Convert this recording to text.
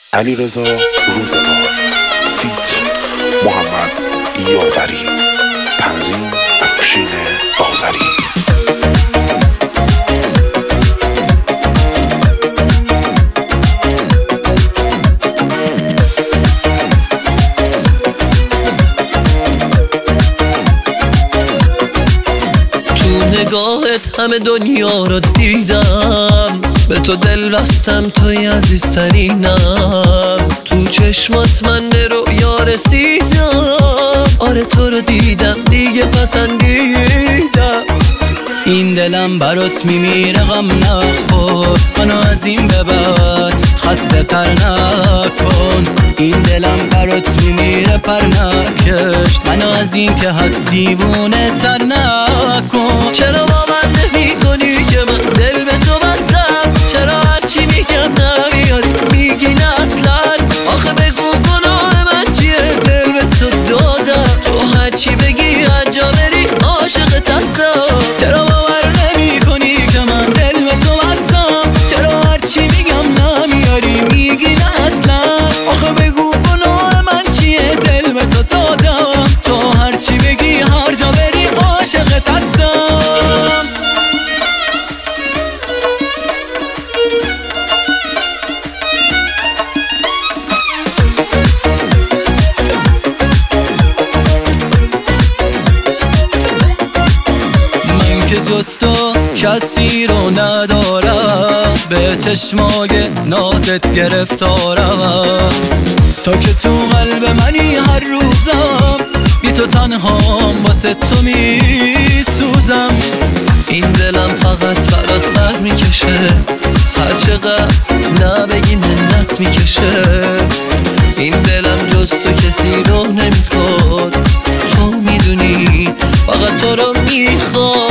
علیرضا روزگار فیت محمد یاوری تنظیم افشین آذری. نگاهت همه دنیا رو دیدم، به تو دل بستم، توی عزیزترینم. تو چشمات من به رؤیا رسیدم، آره تو رو دیدم دیگه پسندیدم. این دلم برات میمیره غم نخور، منو از این به بعد خسته تر نکن. این دلم برات میمیره پر نکش، منو از این که هست دیوونه تر نکن. چرا باور نمی کنی که من دل به تو بستم؟ چرا هرچی میگم نمیاد میگی نه اصلا؟ آخه بگو گناه من چیه؟ دل به تو دادم، تو هرچی بگی هرجا بری عاشقت هستم. چرا باور نمی کنی که من دل به تو بستم؟ چرا هرچی میگم نمیاری میگی نه اصلا؟ آخه بگو گناه من چیه؟ دل به تو دادم، تو هرچی بگی هر جا بری عاشقت هستم. من که جز تو کسی رو ندارم، به چشمای نازت گرفتارم. تا که تو قلب منی هر روزم، بی تو تنهام واسه تو میسوزم. این دلم فقط برات پر میکشه، هر چقدر نبگی منت میکشه. این دلم جز تو کسی رو نمیخواد، تو میدونی فقط تو رو میخواد.